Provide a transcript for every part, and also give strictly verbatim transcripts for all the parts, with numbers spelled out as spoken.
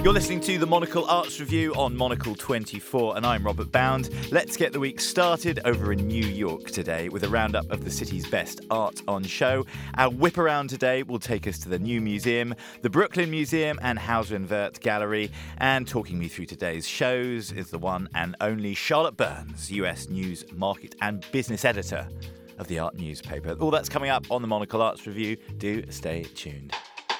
You're listening to the Monocle Arts Review on Monocle twenty-four, and I'm Robert Bound. Let's get the week started over in New York today with a roundup of the city's best art on show. Our whip around today will take us to the New Museum, the Brooklyn Museum and Hauser and Wirth Gallery. And talking me through today's shows is the one and only Charlotte Burns, U S News, Market and Business Editor of the Art newspaper. All that's coming up on the Monocle Arts Review. Do stay tuned.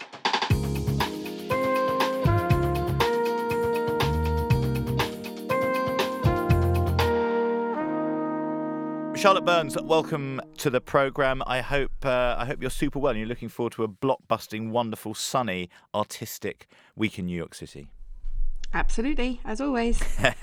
Charlotte Burns, welcome to the programme. I hope uh, I hope you're super well and you're looking forward to a blockbusting, wonderful, sunny, artistic week in New York City. Absolutely, as always.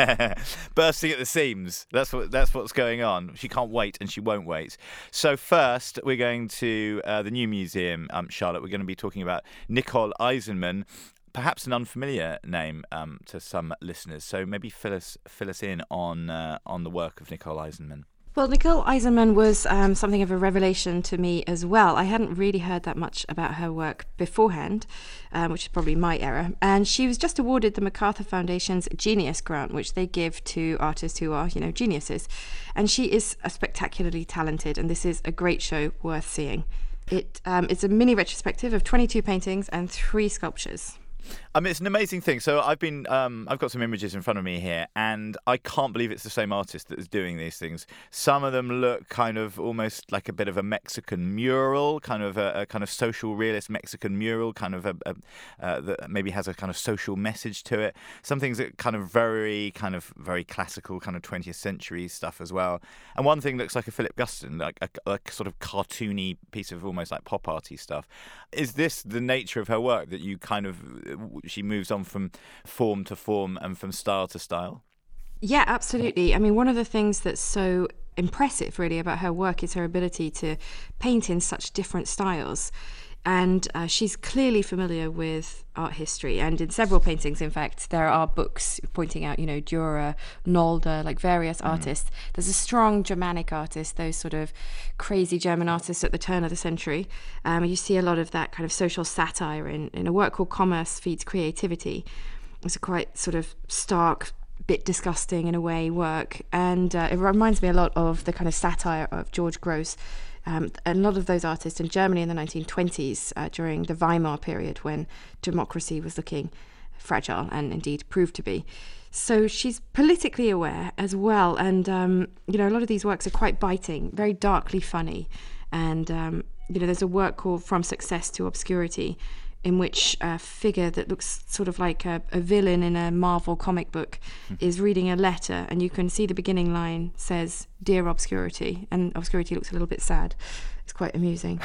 Bursting at the seams. That's what that's what's going on. She can't wait and she won't wait. So first, we're going to uh, the New Museum, um, Charlotte. We're going to be talking about Nicole Eisenman. Perhaps an unfamiliar name um, to some listeners. So maybe fill us fill us in on uh, on the work of Nicole Eisenman. Well, Nicole Eisenman was um, something of a revelation to me as well. I hadn't really heard that much about her work beforehand, um, which is probably my error. And she was just awarded the MacArthur Foundation's Genius Grant, which they give to artists who are, you know, geniuses. And she is a spectacularly talented, and this is a great show worth seeing. It um, it's a mini retrospective of twenty-two paintings and three sculptures. I mean, it's an amazing thing. So I've been, um, I've got some images in front of me here, and I can't believe it's the same artist that is doing these things. Some of them look kind of almost like a bit of a Mexican mural, kind of a, a kind of social realist Mexican mural, kind of a, a uh, that maybe has a kind of social message to it. Some things that kind of very, kind of very classical, kind of twentieth century stuff as well. And one thing looks like a Philip Guston, like a, a sort of cartoony piece of almost like pop arty stuff. Is this the nature of her work, that you kind of she moves on from form to form and from style to style? Yeah, absolutely. I mean, one of the things that's so impressive really about her work is her ability to paint in such different styles. And uh, she's clearly familiar with art history. And in several paintings, in fact, there are books pointing out, you know, Dürer, Nolde, like various mm. artists. There's a strong Germanic artist, those sort of crazy German artists at the turn of the century. Um, you see a lot of that kind of social satire in, in a work called Commerce Feeds Creativity. It's a quite sort of stark, bit disgusting in a way work. And uh, it reminds me a lot of the kind of satire of George Grosz. Um, a lot of those artists in Germany in the nineteen twenties, uh, during the Weimar period when democracy was looking fragile and indeed proved to be. So she's politically aware as well. And, um, you know, a lot of these works are quite biting, very darkly funny. And, um, you know, there's a work called From Success to Obscurity, in which a figure that looks sort of like a, a villain in a Marvel comic book is reading a letter, and you can see the beginning line says, "Dear Obscurity," and Obscurity looks a little bit sad. It's quite amusing.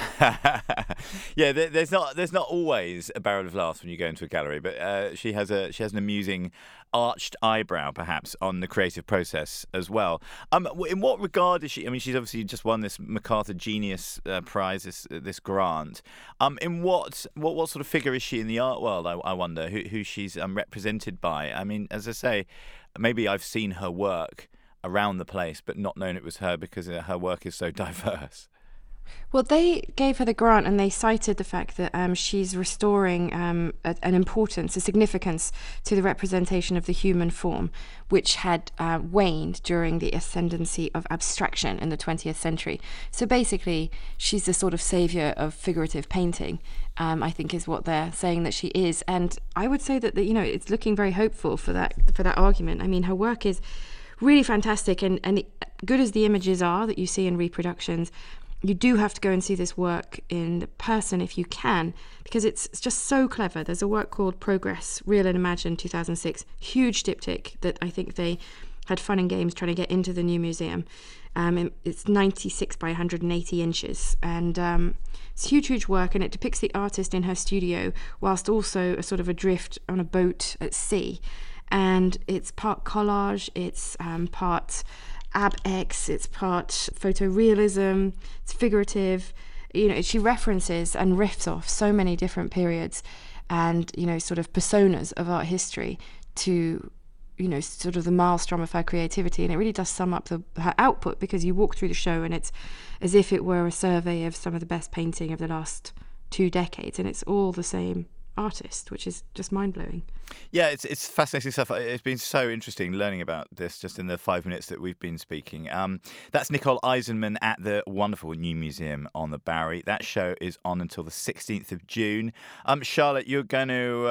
Yeah, there, there's not there's not always a barrel of laughs when you go into a gallery, but uh, she has a she has an amusing arched eyebrow, perhaps, on the creative process as well. Um, in what regard is she? I mean, she's obviously just won this MacArthur Genius uh, Prize, this this grant. Um, in what what what sort of figure is she in the art world? I, I wonder who who she's um, represented by. I mean, as I say, maybe I've seen her work around the place, but not known it was her because her work is so diverse. Well, they gave her the grant and they cited the fact that um, she's restoring um, a, an importance, a significance to the representation of the human form, which had uh, waned during the ascendancy of abstraction in the twentieth century. So basically, she's the sort of saviour of figurative painting, um, I think is what they're saying that she is. And I would say that, the, you know, it's looking very hopeful for that for that argument. I mean, her work is really fantastic, and, and it, good as the images are that you see in reproductions, you do have to go and see this work in person if you can, because it's, it's just so clever. There's a work called Progress, Real and Imagined, two thousand six, huge diptych that I think they had fun and games trying to get into the new museum. Um, it's ninety-six by one hundred eighty inches, and um, it's huge, huge work, and it depicts the artist in her studio whilst also a sort of adrift on a boat at sea. And it's part collage, it's um, part ab-ex, it's part photorealism, it's figurative. You know, she references and riffs off so many different periods and, you know, sort of personas of art history to, you know, sort of the maelstrom of her creativity. And it really does sum up the, her output, because you walk through the show and it's as if it were a survey of some of the best painting of the last two decades, and it's all the same artist, which is just mind-blowing. Yeah, it's it's fascinating stuff. It's been so interesting learning about this just in the five minutes that we've been speaking. Um, that's Nicole Eisenman at the wonderful new museum on the Bowery. That show is on until the sixteenth of June. Um, Charlotte, you're going to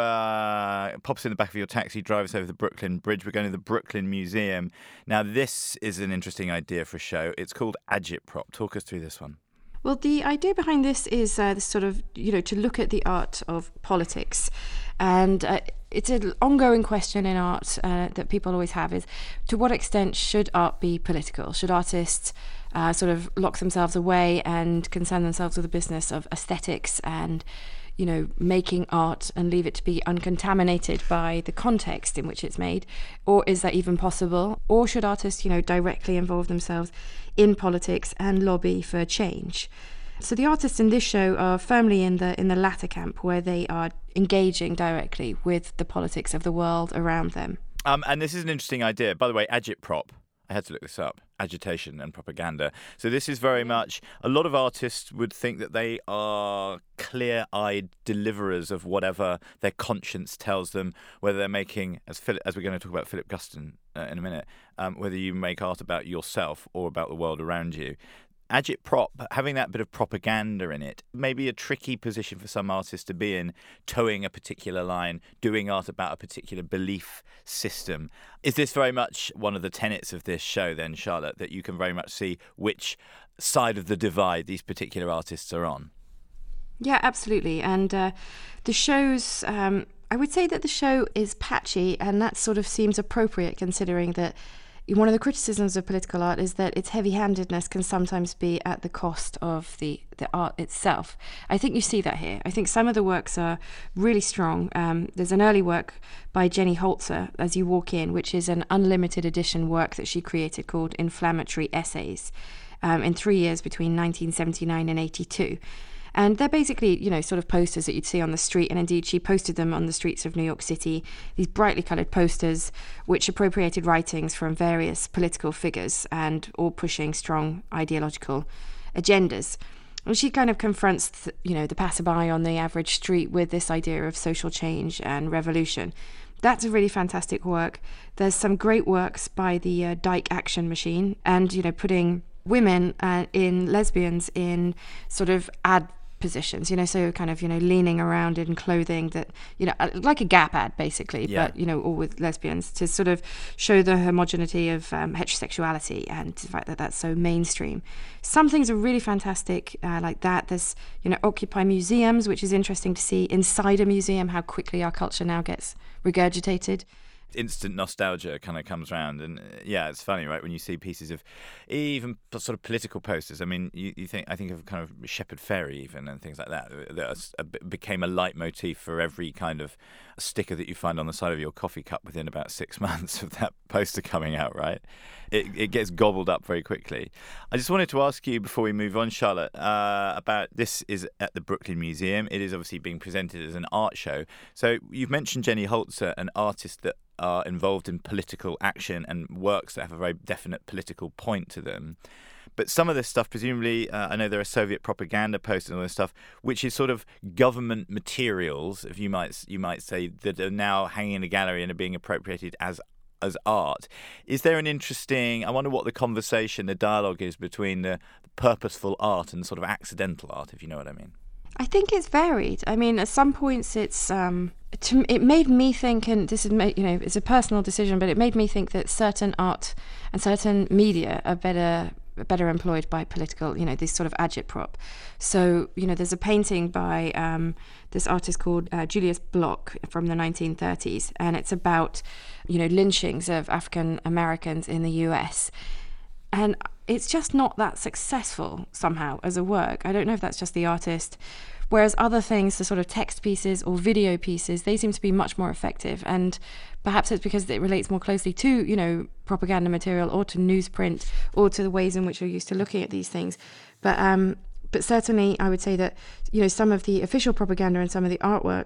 uh, pop us in the back of your taxi, drive us over the Brooklyn Bridge. We're going to the Brooklyn Museum. Now, this is an interesting idea for a show. It's called Agitprop. Talk us through this one. Well, the idea behind this is uh, this sort of, you know, to look at the art of politics. And uh, it's an ongoing question in art uh, that people always have is, to what extent should art be political? Should artists uh, sort of lock themselves away and concern themselves with the business of aesthetics and, you know, making art and leave it to be uncontaminated by the context in which it's made? Or is that even possible? Or should artists, you know, directly involve themselves in politics and lobby for change? So the artists in this show are firmly in the in the latter camp, where they are engaging directly with the politics of the world around them. Um, and this is an interesting idea. By the way, agitprop, I had to look this up, agitation and propaganda. So this is very much, a lot of artists would think that they are clear-eyed deliverers of whatever their conscience tells them, whether they're making, as Philip, as we're going to talk about Philip Guston uh, in a minute, um, whether you make art about yourself or about the world around you. Agitprop, having that bit of propaganda in it, may be a tricky position for some artists to be in, towing a particular line, doing art about a particular belief system. Is this very much one of the tenets of this show then, Charlotte, that you can very much see which side of the divide these particular artists are on? Yeah, absolutely. And uh, the show's, um, I would say that the show is patchy, and that sort of seems appropriate considering that one of the criticisms of political art is that its heavy-handedness can sometimes be at the cost of the, the art itself. I think you see that here. I think some of the works are really strong. Um, there's an early work by Jenny Holzer, As You Walk In, which is an unlimited edition work that she created called Inflammatory Essays um, in three years between nineteen seventy-nine and eighty-two. And they're basically, you know, sort of posters that you'd see on the street. And indeed, she posted them on the streets of New York City, these brightly coloured posters which appropriated writings from various political figures and all pushing strong ideological agendas. And she kind of confronts, you know, the passerby on the average street with this idea of social change and revolution. That's a really fantastic work. There's some great works by the uh, Dyke Action Machine, and, you know, putting women uh, in lesbians in sort of ad positions, you know, so kind of, you know, leaning around in clothing that, you know, like a Gap ad basically, yeah. But, you know, all with lesbians, to sort of show the homogeneity of um, heterosexuality and the fact that that's so mainstream. Some things are really fantastic uh, like that. There's, you know, Occupy museums, which is interesting to see inside a museum how quickly our culture now gets regurgitated. Instant nostalgia kind of comes around, and uh, yeah, it's funny, right, when you see pieces of even sort of political posters. I mean, you, you think I think of kind of Shepard Fairey even and things like that that are, became a leitmotif for every kind of sticker that you find on the side of your coffee cup within about six months of that poster coming out, right? It, it gets gobbled up very quickly. I just wanted to ask you before we move on, Charlotte, uh, about this is at the Brooklyn Museum. It is obviously being presented as an art show. So you've mentioned Jenny Holzer, an artist that are involved in political action and works that have a very definite political point to them. But some of this stuff, presumably, uh, I know there are Soviet propaganda posters and all this stuff, which is sort of government materials, if you might you might say, that are now hanging in a gallery and are being appropriated as as art. Is there an interesting, I wonder what the conversation, the dialogue is between the purposeful art and sort of accidental art, if you know what I mean? I think it's varied. I mean, at some points it's um, to, it made me think, and this is, you know, it's a personal decision, but it made me think that certain art and certain media are better better employed by political, you know, this sort of agitprop. So, you know, there's a painting by um, this artist called uh, Julius Bloch from the nineteen thirties, and it's about, you know, lynchings of African Americans in the U S, and it's just not that successful somehow as a work. I don't know if that's just the artist. Whereas other things, the sort of text pieces or video pieces, they seem to be much more effective. And perhaps it's because it relates more closely to, you know, propaganda material or to newsprint or to the ways in which we're used to looking at these things. But um, but certainly I would say that, you know, some of the official propaganda and some of the artworks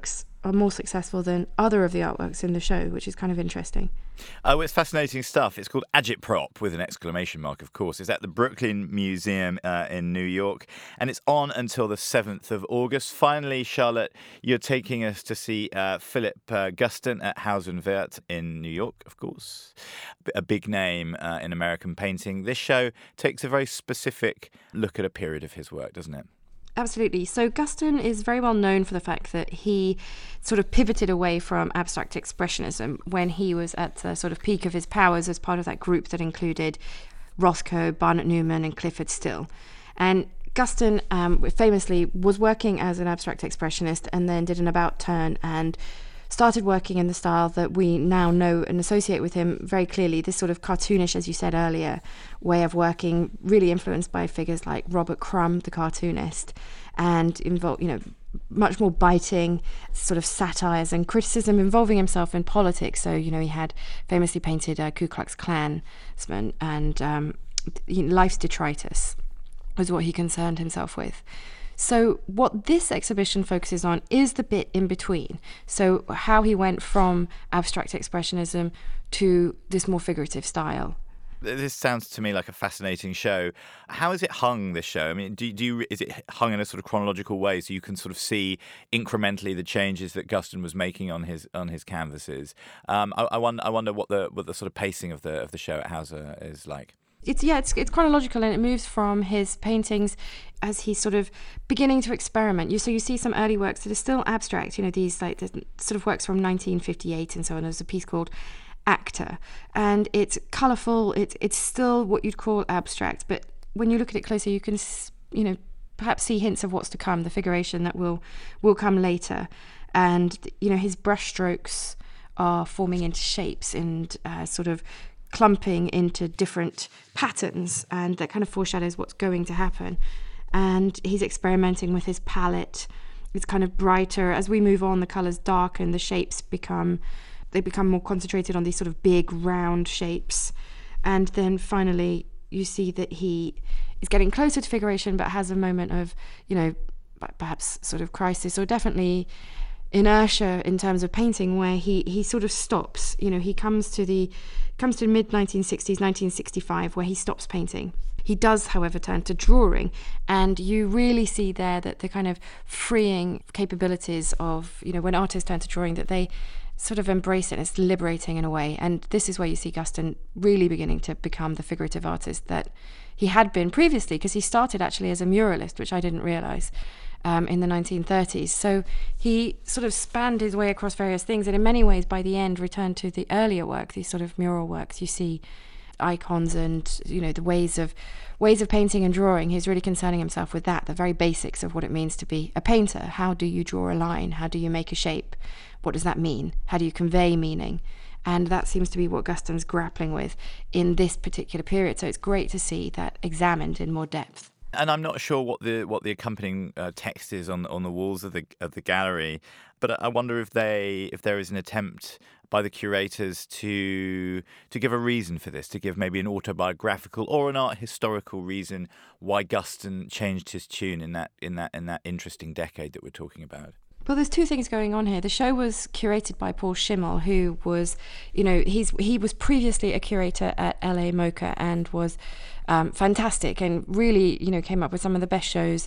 are more successful than other of the artworks in the show, which is kind of interesting. Oh, it's fascinating stuff. It's called Agitprop with an exclamation mark, of course. It's at the Brooklyn Museum uh, in New York, and it's on until the seventh of August. Finally, Charlotte, you're taking us to see uh, Philip uh, Guston at Haus und Wirth in New York, of course. A big name uh, in American painting. This show takes a very specific look at a period of his work, doesn't it? Absolutely. So Guston is very well known for the fact that he sort of pivoted away from abstract expressionism when he was at the sort of peak of his powers as part of that group that included Rothko, Barnett Newman and Clifford Still. And Guston um, famously was working as an abstract expressionist and then did an about turn and started working in the style that we now know and associate with him very clearly, this sort of cartoonish, as you said earlier, way of working, really influenced by figures like Robert Crumb, the cartoonist, and involve, you know, much more biting sort of satires and criticism involving himself in politics. So, you know, he had famously painted uh, Ku Klux Klansman, and um, life's detritus was what he concerned himself with. So what this exhibition focuses on is the bit in between. So how he went from abstract expressionism to this more figurative style. This sounds to me like a fascinating show. How is it hung, this show? I mean, do, do you, is it hung in a sort of chronological way so you can sort of see incrementally the changes that Guston was making on his on his canvases? Um, I, I wonder, I wonder what the what the sort of pacing of the of the show at Hauser is like. It's yeah, it's it's chronological, and it moves from his paintings as he's sort of beginning to experiment. You so you see some early works that are still abstract. You know, these like sort of works from nineteen fifty-eight and so on. There's a piece called Actor, and it's colourful. It's it's still what you'd call abstract, but when you look at it closer, you can you know perhaps see hints of what's to come, the figuration that will will come later, and you know his brushstrokes are forming into shapes and uh, sort of clumping into different patterns, and that kind of foreshadows what's going to happen. And he's experimenting with his palette. It's kind of brighter. As we move on, the colours darken, the shapes become, they become more concentrated on these sort of big round shapes. And then finally, you see that he is getting closer to figuration, but has a moment of, you know, perhaps sort of crisis, or definitely inertia in terms of painting, where he he sort of stops. You know, he comes to the comes to mid nineteen sixties, nineteen sixty-five, where he stops painting. He does, however, turn to drawing, and you really see there that the kind of freeing capabilities of, you know, when artists turn to drawing, that they sort of embrace it. It's liberating in a way, and this is where you see Guston really beginning to become the figurative artist that he had been previously, because he started actually as a muralist, which I didn't realise. Um, in the nineteen thirties. So he sort of spanned his way across various things, and in many ways by the end returned to the earlier work, these sort of mural works. You see icons and, you know, the ways of ways of painting and drawing. He's really concerning himself with that, the very basics of what it means to be a painter. How do you draw a line? How do you make a shape? What does that mean? How do you convey meaning? And that seems to be what Guston's grappling with in this particular period. So it's great to see that examined in more depth. And I'm not sure what the what the accompanying uh, text is on on the walls of the of the gallery, but I wonder if they if there is an attempt by the curators to to give a reason for this, to give maybe an autobiographical or an art historical reason why Guston changed his tune in that in that in that interesting decade that we're talking about. Well, there's two things going on here. The show was curated by Paul Schimmel, who was, you know, he's he was previously a curator at L A MoCA and was um, fantastic, and really, you know, came up with some of the best shows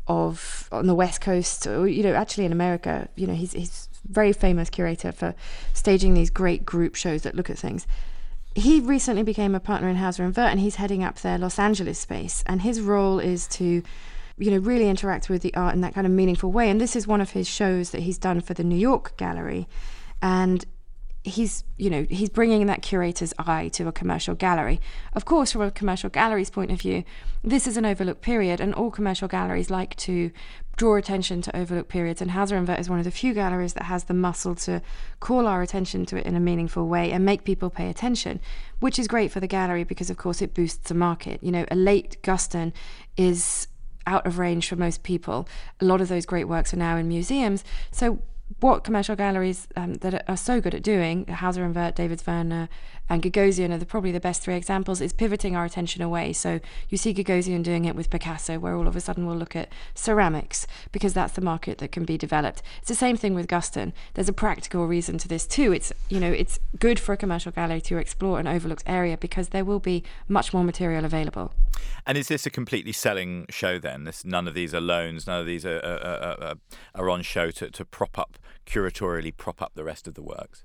of on the West Coast, or, you know, actually in America. You know, he's he's very famous curator for staging these great group shows that look at things. He recently became a partner in Hauser and Wirth, and he's heading up their Los Angeles space, and his role is to, you know, really interact with the art in that kind of meaningful way. And this is one of his shows that he's done for the New York gallery. And he's, you know, he's bringing that curator's eye to a commercial gallery. Of course, from a commercial gallery's point of view, this is an overlooked period, and all commercial galleries like to draw attention to overlooked periods. And Hauser and Wirth is one of the few galleries that has the muscle to call our attention to it in a meaningful way and make people pay attention, which is great for the gallery because, of course, it boosts the market. You know, a late Guston is out of range for most people. A lot of those great works are now in museums. So what commercial galleries um, that are so good at doing, Hauser and Wirth, David Zwirner, and Gagosian are the, probably the best three examples, is pivoting our attention away. So you see Gagosian doing it with Picasso, where all of a sudden we'll look at ceramics, because that's the market that can be developed. It's the same thing with Guston. There's a practical reason to this too. It's, you know, it's good for a commercial gallery to explore an overlooked area because there will be much more material available. And is this a completely selling show then? This, none of these are loans, none of these are, are, are, are on show to, to prop up, curatorially prop up the rest of the works?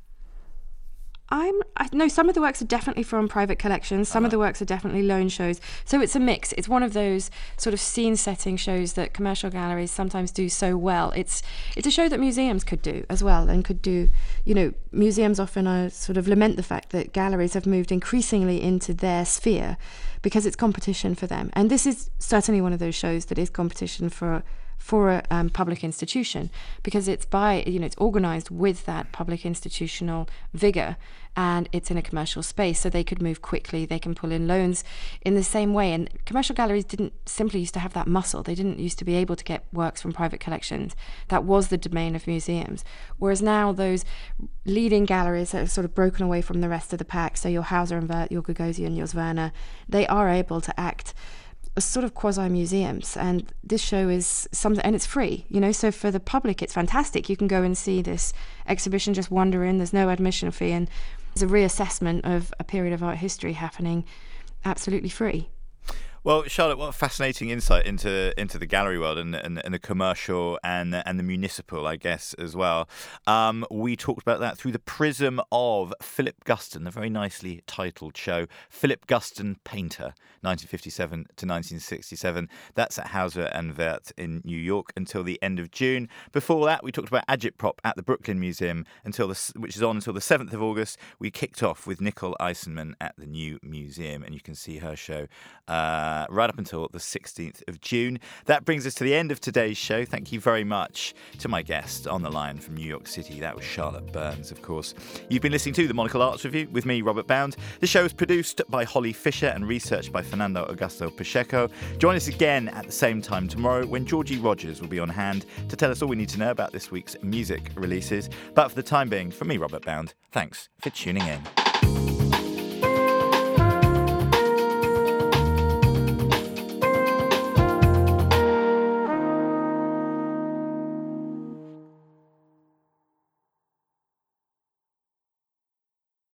I'm I no some of the works are definitely from private collections, some uh-huh. of the works are definitely loan shows, so it's a mix. It's one of those sort of scene setting shows that commercial galleries sometimes do so well. It's it's a show that museums could do as well, and could do, you know, museums often are sort of lament the fact that galleries have moved increasingly into their sphere because it's competition for them, and this is certainly one of those shows that is competition for for a um, public institution, because it's by, you know, it's organized with that public institutional vigor, and it's in a commercial space, so they could move quickly, they can pull in loans in the same way. And commercial galleries didn't simply used to have that muscle. They didn't used to be able to get works from private collections. That was the domain of museums. Whereas now those leading galleries that have sort of broken away from the rest of the pack, so your Hauser and Wirth, your Gagosian, your Zwirner, they are able to act as sort of quasi-museums, and this show is something, and it's free, you know, so for the public it's fantastic. You can go and see this exhibition, just wander in, there's no admission fee, and there's a reassessment of a period of art history happening absolutely free. Well, Charlotte, what a fascinating insight into into the gallery world and, and, and the commercial and and the municipal, I guess, as well. Um, we talked about that through the prism of Philip Guston, a very nicely titled show, Philip Guston Painter, nineteen fifty-seven to nineteen sixty-seven. That's at Hauser and Wirth in New York until the end of June. Before that, we talked about Agitprop at the Brooklyn Museum, until the, which is on until the seventh of August. We kicked off with Nicole Eisenman at the New Museum, and you can see her show Uh, Uh, right up until the sixteenth of June. That brings us to the end of today's show. Thank you very much to my guest on the line from New York City. That was Charlotte Burns, of course. You've been listening to the Monocle Arts Review with me, Robert Bound. The show is produced by Holly Fisher and researched by Fernando Augusto Pacheco. Join us again at the same time tomorrow when Georgie Rogers will be on hand to tell us all we need to know about this week's music releases. But for the time being, from me, Robert Bound, thanks for tuning in.